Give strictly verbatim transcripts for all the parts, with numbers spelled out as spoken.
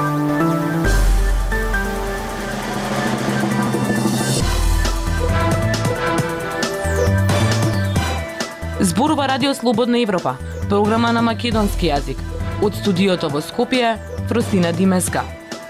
Зборува Радио Слободна Европа, програма на македонски јазик. Од студиото во Скопје, Фростина Димеска.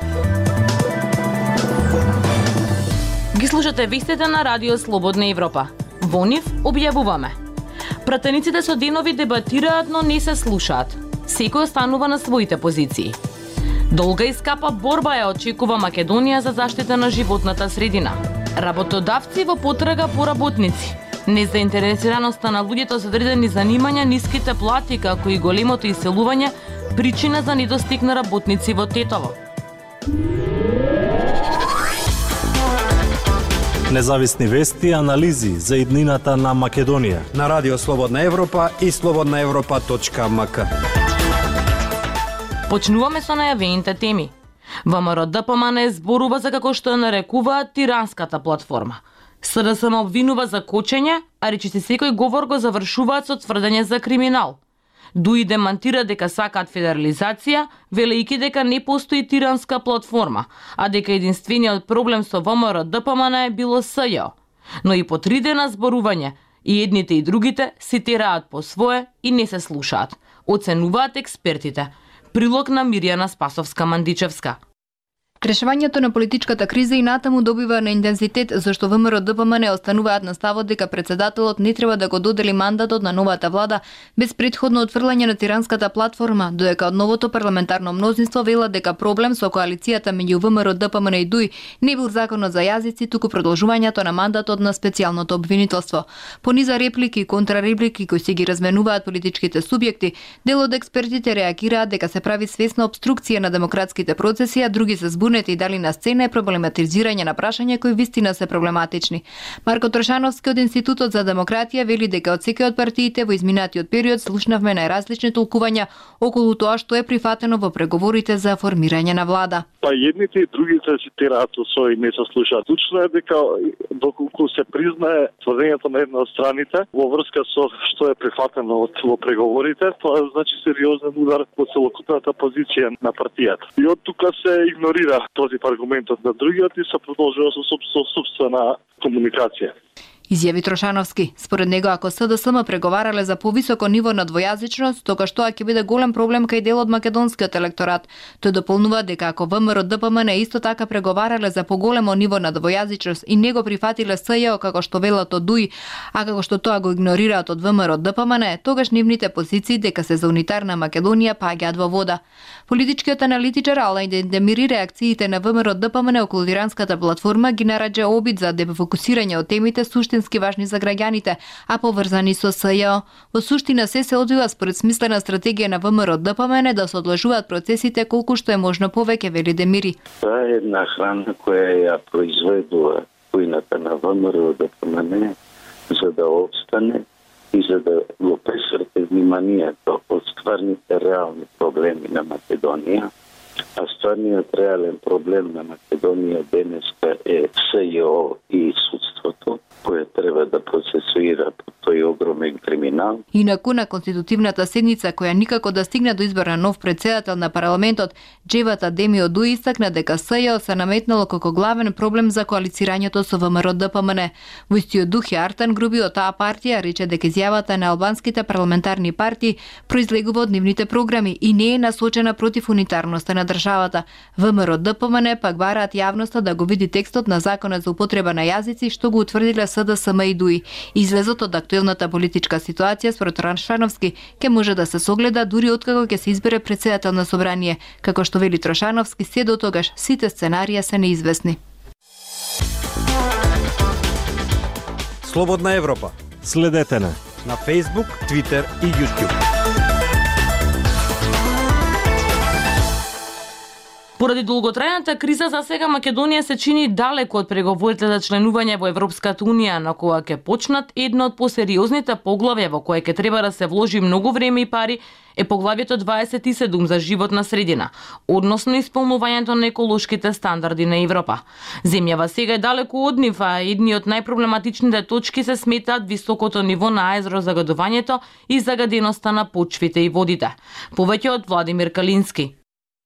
Ги слушате вестите на Радио Слободна Европа. Во нив објавуваме. Пратениците со денови дебатираат, но не се слушаат. Секој останува на своите позиции. Долга и скапа борба ја очекува Македонија за заштита на животната средина. Работодавци во потрага по работници. Незаинтересираноста на луѓето со одредени занимања, ниските плати, како и големото иселување, причина за недостиг на работници во Тетово. Независни вести и анализи за иднината на Македонија на Радио Слободна Европа и слободна европа точка ем ка. Почнуваме со најавените теми. ВМРО Д П М Н зборува за како што ја нарекуваат тиранската платформа. С Д С М обвинува за кочење, а речиси секој говор го завршуваат со тврдење за криминал. Дуи демантира дека сакаат федерализација, велејќи дека не постои тиранска платформа, а дека единствениот проблем со В М Р Д П М Н е било С Ј О. Но и по три дена зборување, и едните и другите си тераат по свое и не се слушаат, оценуваат експертите. Прилог на Мирјана Спасовска-Мандичевска. Решавањето на политичката криза и натаму добива на интензитет, зашто В М Р Д П М Н остануваат на ставот дека председателот не треба да го додели мандатот на новата влада без претходно отфрлање на тиранската платформа, додека од новото парламентарно мнозинство велат дека проблем со коалицијата меѓу В М Р Д П М Н и Д У И не бил законот за јазици, туку продолжувањето на мандатот на специјалното обвинителство. По низа реплики и контрареплики кои се ги разменуваат политичките субјекти, дел од експертите реагираат дека се прави свесна обструкција на демократските процеси, а други се збунети и дали на сцена е проблематизирање на прашања кои вистина се проблематични. Марко Трошановски од Институтот за демократија вели дека од секој од партиите во изминатиот период слушнавме најразлични толкувања околу тоа што е прифатено во преговорите за формирање на влада. Па едните и другите си тераат со и не се слушаат. Клучно е дека доколку се признае тврдењето на една од страните во врска со што е прифатено од во преговорите, тоа значи сериозен удар по целокупната позиција на партијата. И од тука се игнорира този аргументот на другиот и се продолжува со, со собствена комуникација. Изјави Трошановски. Според него, ако С Д С М преговарале за повисоко ниво на двојазичност, тогаш тоа ќе биде голем проблем кај дел од македонскиот електорат. Тој дополнува дека ако В М Р Д П М Н исто така преговарале за поголемо ниво на двојазичност и не го прифатиле С Ј О како што велат од Д У И, а како што тоа го игнорираат од В М Р Д П М Н, тогаш нивните позиции дека се за унитарна Македонија паѓаат во вода. Политичкиот аналитичар Алајн Демири реакциите на В М Р Д П М Н околу тиранската платформа ги нараѓа обид за дефокусирање од темите суштински важни за граѓаните, а поврзани со С Ј О. Во суштина се се одвива според смислена стратегија на В М Р Д П М Н да се одложуваат процесите колку што е можно повеќе, вели Демири. Тоа е една храна која ја произведува кујната на В М Р Д П М Н за да обстане и за да го пресврте вниманието од стварните реални проблеми на Македонија. А стварниот реален проблем на Македонија денеска е С Ј О и судството, кое треба да процесуира по тој огромен криминал. Инаку на конститутивната седница, која никако да стигне до избор на нов председател на парламентот, Джевата Демио Ду истакна дека С Ј О се наметнало како главен проблем за коалицирањето со В М Р Д П М Н. Во истиот дух е Артан Груби од таа партија рече дека изјавата на албанските парламентарни партии произлегува од нивните програми и не е насочена против унитарноста на државата. В М Р Д П М Н пак бараат јавноста да го види текстот на законот за употреба на јазици што го утврдиле С Д С М и Д У И. Излезот од актуелната политичка ситуација според Трошановски ќе може да се согледа дури откако ќе се избере председател на собрание, како што вели Трошановски, се до тогаш сите сценарија се неизвестни. Слободна Европа. Следете на на Facebook, Twitter и YouTube. Поради долготрајната криза за сега Македонија се чини далеко од преговорите за членување во Европската унија, на која ќе почнат едно од посериозните поглавја во кое ќе треба да се вложи многу време и пари е поглавјето дваесет и седум за животна средина, односно исполнувањето на еколошките стандарди на Европа. Земјава сега е далеко од нив, а едни од најпроблематичните точки се сметаат високото ниво на аерозагадувањето и загаденоста на почвите и водите. Повеќе од Владимир Калински.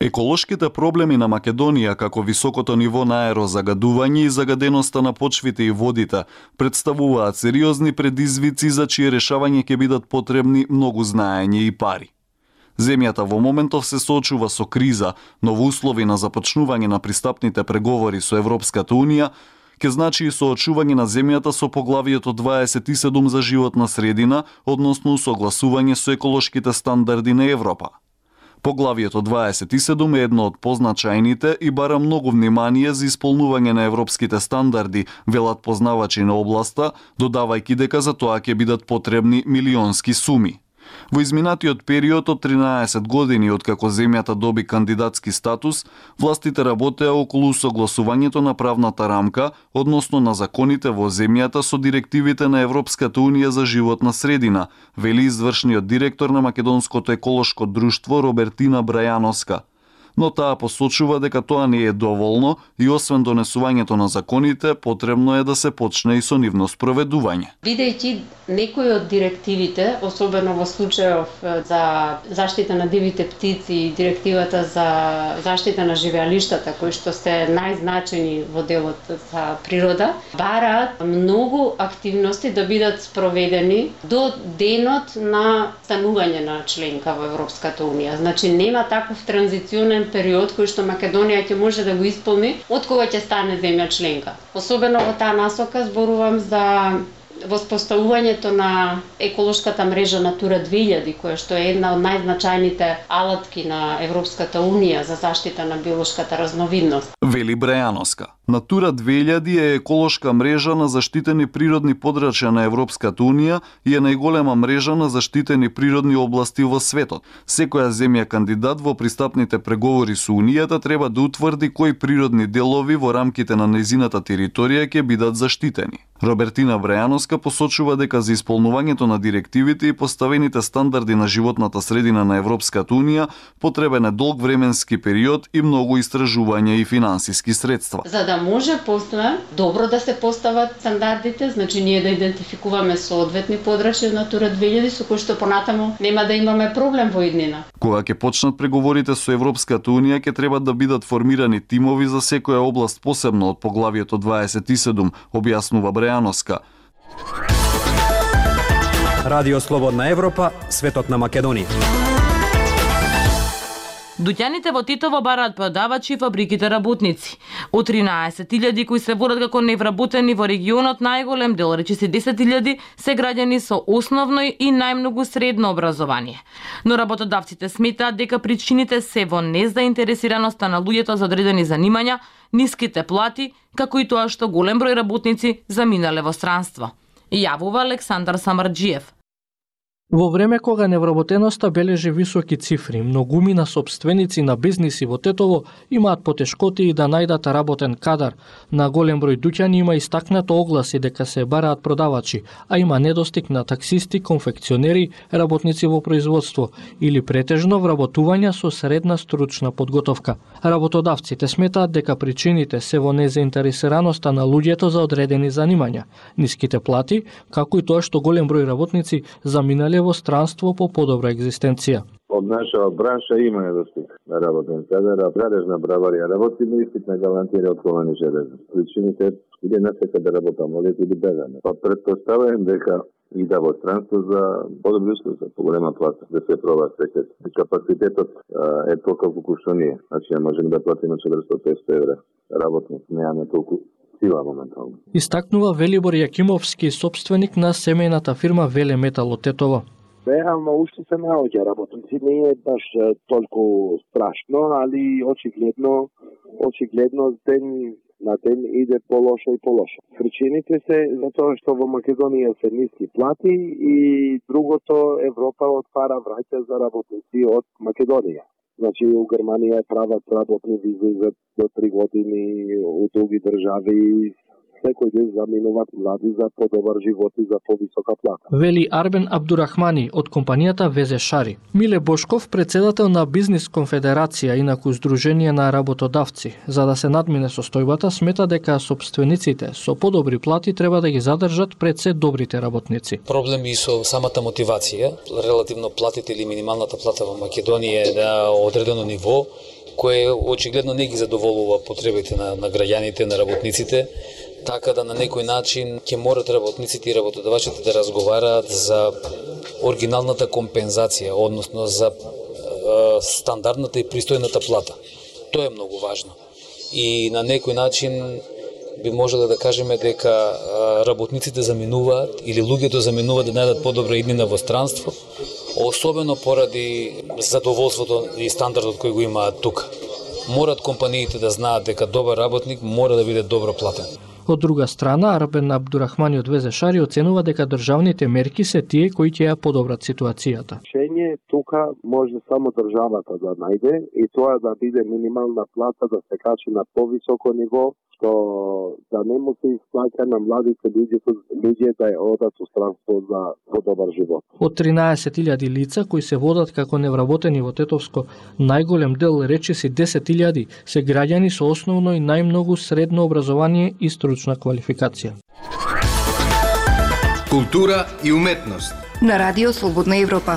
Еколошките проблеми на Македонија, како високото ниво на аерозагадување и загаденоста на почвите и водите, представуваат сериозни предизвици за чие решавање ќе бидат потребни многу знаење и пари. Земјата во моментов се соочува со криза, но во услови на започнување на пристапните преговори со Европската Унија, ке значи и соочување на земјата со поглавието дваесет и седум за животна средина, односно согласување со еколошките стандарди на Европа. Поглавието дваесет и седум е едно од позначајните и бара многу внимание за исполнување на европските стандарди, велат познавачи на областа, додавајќи дека за тоа ќе бидат потребни милионски суми. Во изминатиот период од тринаесет години откако земјата доби кандидатски статус, властите работеа околу согласувањето на правната рамка, односно на законите во земјата со директивите на Европската Унија за животна средина, вели извршниот директор на Македонското еколошко друштво Робертина Брајановска. Но таа посочува дека тоа не е доволно и освен донесувањето на законите, потребно е да се почне и со нивно спроведување. Бидејќи некои од директивите, особено во случајов за заштита на дивите птици и директивата за заштита на живеалиштата, кои што се најзначени во делот за природа, бараат многу активности да бидат спроведени до денот на станување на членка во Европската Унија. Значи нема таков транзиционен период кој што Македонија ќе може да го исполни од кога ќе стане земја членка. Особено во таа насока зборувам за воспоставувањето на еколошката мрежа Натура две илјади, која што е една од најзначајните алатки на Европската Унија за заштита на биолошката разновидност. Вели Брајановска. Натура две илјади е еколошка мрежа на заштитени природни подрачја на Европската Унија и е најголема мрежа на заштитени природни области во светот. Секоја земја кандидат во пристапните преговори со Унијата треба да утврди кои природни делови во рамките на нејзината територија ќе бидат заштитени. Робертина Брајановска посочува дека за исполнувањето на директивите и поставените стандарди на животната средина на Европската Унија потребен е долг временски период и многу истражување и финансиски средства. За да може после добро да се постават стандардите, значи ние да идентификуваме соодветни подрачја Натура две илјади со кои што понатаму нема да имаме проблем во иднина. Кога ќе почнат преговорите со Европската Унија, ќе треба да бидат формирани тимови за секоја област посебно од поглавието дваесет и седум, објаснува Брајановска. Радио Слободна Европа, светот на Македонија. Дуќаните во Титово бараат продавачи и фабриките работници. Од тринаесет илјади кои се водат како невработени во регионот, најголем дел, речиси десет илјади, се граѓани со основно и најмногу средно образование. Но работодавците сметаат дека причините се во незаинтересираноста на луѓето за одредени занимања, ниските плати, како и тоа што голем број работници заминале во странство. Јавува Александар Самарџиев. Во време кога невработеноста бележи високи цифри, многумина сопственици на бизниси во Тетово имаат потешкоти и да најдат работен кадар. На голем број дуќани има истакнато огласи дека се бараат продавачи, а има недостиг на таксисти, конфекционери, работници во производство или претежно вработувања со средна стручна подготовка. Работодавците сметаат дека причините се во незаинтересираноста на луѓето за одредени занимања, ниските плати, како и тоа што голем број работници заминале во странство по подобра екзистенција. Од наша бранша има недостиг на работен кадар, а градежна браварија работи, но истит не гарантира отковани железни. Причините иде насека да работам, одет или бегаме. Па предпоставувам дека и да во странство за подобри услови, за поголема плата, да се проба секој. Капацитетот е толку што ние. Значи, можеме да платиме четиристотини до петстотини евра работник, немаме толку сила моментално. Истакнува Велибор Јакимовски, собственик на семејната фирма Веле Метал од Тетово. Реално уште се наоѓа работници, не е баш толку страшно, али очигледно, очигледно ден на ден иде полошо и полошо. Причините се за тоа што во Македонија се ниски плати и другото Европа отвара враќа за работници од Македонија. Значи у Германија прават работни визи за до три години, у други држави секој ден заминуваат млади за подобар живот и за повисока плата. Вели Арбен Абдурахмани од компанијата Везе Шари. Миле Бошков, председател на Бизнис конфедерација, инаку Сдружение на работодавци, за да се надмине состојбата, смета дека сопствениците со подобри плати треба да ги задржат пред се добрите работници. Проблеми со самата мотивација, релативно платите или минималната плата во Македонија е на одредено ниво, кое очигледно не ги задоволува потребите на, на граѓаните, на работниците, така да на некој начин ќе морат работниците и работодавачите да разговараат за оригиналната компензација, односно за е, стандардната и пристојната плата. Тоа е многу важно. И на некој начин би можеле да кажеме дека работниците заминуваат или луѓето заминуваат да најдат подобра иднина во странство, особено поради задоволството и стандардот кој го имаат тука. Морат компаниите да знаат дека добар работник мора да биде добро платен. Од друга страна, Арбен Абдурахмани од Везе Шари оценува дека државните мерки се тие кои ќе ја подобрат ситуацијата. Решение тука може само државата да најде и тоа да биде минимална плата да се качи на повисоко ниво, што да не му се исплаќа на младите луѓе, луѓе да ја одат у странство за подобар живот. Од тринаесет илјади лица кои се водат како невработени во Тетовско, најголем дел, речиси десет илјади, се граѓани со основно и најмногу средно образование и стручна квалификација. Култура и уметност на Радио Слободна Европа.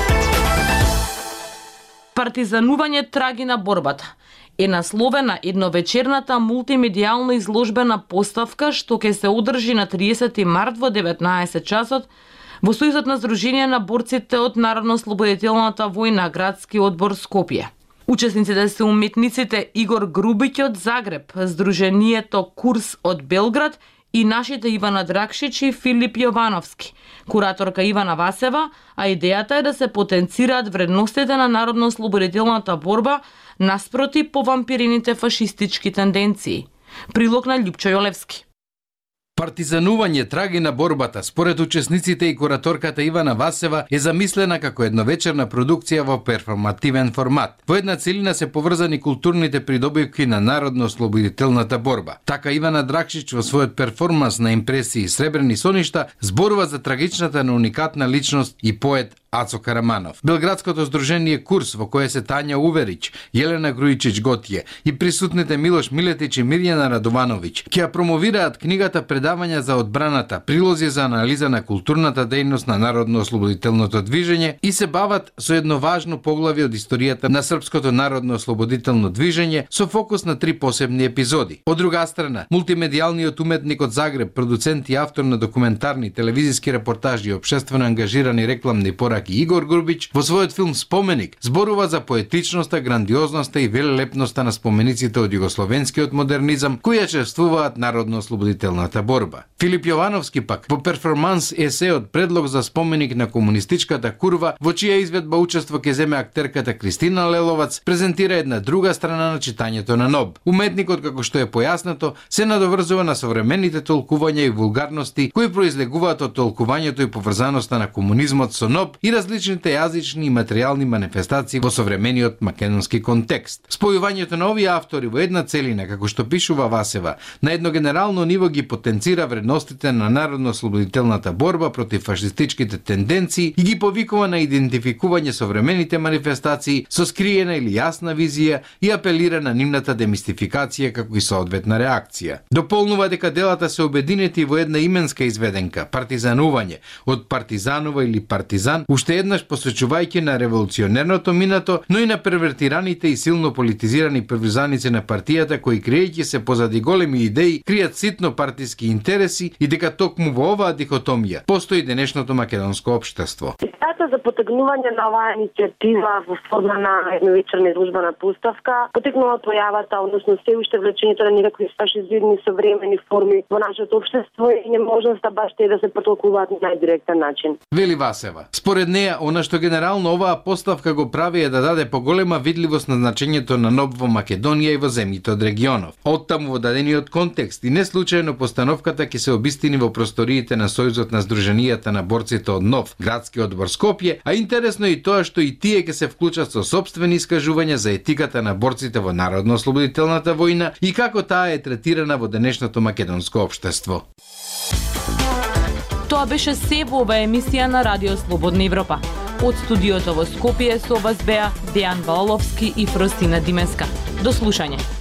Партизанување траги на борбата е насловена едновечерната мултимедијална изложбена поставка што ќе се одржи на триесети март во деветнаесет часот во Сојузот на Сдружение на борците од Народно-ослободителната војна, градски одбор Скопје. Учесниците се уметниците Игор Грубиќ од Загреб, Сдруженијето Курс од Белград и нашите Ивана Дракшич и Филип Јовановски, кураторка Ивана Васева, а идејата е да се потенцираат вредностите на народно-ослободителната борба наспроти повампирените фашистички тенденции. Прилог на Љупчо Јолевски. Партизанување траги на борбата, според учесниците и кураторката Ивана Васева, е замислена како едновечерна продукција во перформативен формат. Во една целина се поврзани културните придобивки на народно-ослободителната борба. Така Ивана Дракшич во својот перформанс на импресии Сребрени соништа зборува за трагичната на уникатна личност и поет Ацо Караманов. Белградското здружение Курс, во кое се Тања Уверич, Јелена Грујчич Готје и присутните Милош Милетич и Мирјана Радовановиќ ќе ја промовираат книгата Предавања за одбраната, прилози за анализа на културната дејност на народно-ослободителното движење и се бават со едно важно поглавје од историјата на српското народно-ослободително движење со фокус на три посебни епизоди. Од друга страна, мултимедијалниот уметник од Загреб, продуцент и автор на документарни, телевизиски репортажи и општествено ангажирани рекламни пораки Игор Грубиќ во својот филм Споменик зборува за поетичноста, грандиозноста и велелепноста на спомениците од југословенскиот модернизам кои ја чествуваат народно-ослободителната борба. Филип Јовановски пак во перформанс есеот Предлог за споменик на комунистичката курва, во чија изведба учество ќе земе актерката Кристина Леловац, презентира една друга страна на читањето на НОБ. Уметникот, како што е појаснато, се надоврзува на современите толкувања и вулгарности кои произлегуваат од толкувањето и поврзаноста на комунизмот со НОБ и различните јазични и материјални манифестации во современиот македонски контекст. Спојувањето на овие автори во една целина, како што пишува Васева, на едно генерално ниво ги потенцира вредностите на народно-ослободителната борба против фашистичките тенденции и ги повикува на идентификување современите манифестации со скриена или јасна визија и апелира на нивната демистификација како и соодветна реакција. Дополнува дека делата се обединети во една именска изведенка, партизанување, од партизанова или партизан, уште еднаш посвечувајќи на револуционерното минато, но и на первертираните и силно политизирани приврзаници на партијата кои криејќи се позади големи идеи, кријат ситно партиски интереси и дека токму во оваа дихотомија постои денешното македонско општество. Идејата за потегнување на оваа иницијатива во форма на едновечерна изложбена поставка потекнува појавата, односно се уште влечењето на некакви фашизирани современи форми во нашето општество и неможноста баш те да се протолкуваат на најдиректен начин. Вели Васева. Според Според неја, она што генерално оваа поставка го прави е да даде поголема видливост на значењето на НОБ во Македонија и во земјите од регионов. Оттаму во дадениот контекст и не случајно постановката ќе се обистини во просториите на Сојузот на Сдруженијата на борците од НОВ, градски одбор Скопје, а интересно е и тоа што и тие ќе се вклучат со сопствени искажувања за етиката на борците во Народно-ослободителната војна и како таа е третирана во денешното македонско општество. Тоа беше се во оваа емисија на Радио Слободна Европа. Од студиото во Скопје со вас беа Дејан Валовски и Фростина Димеска. До слушање.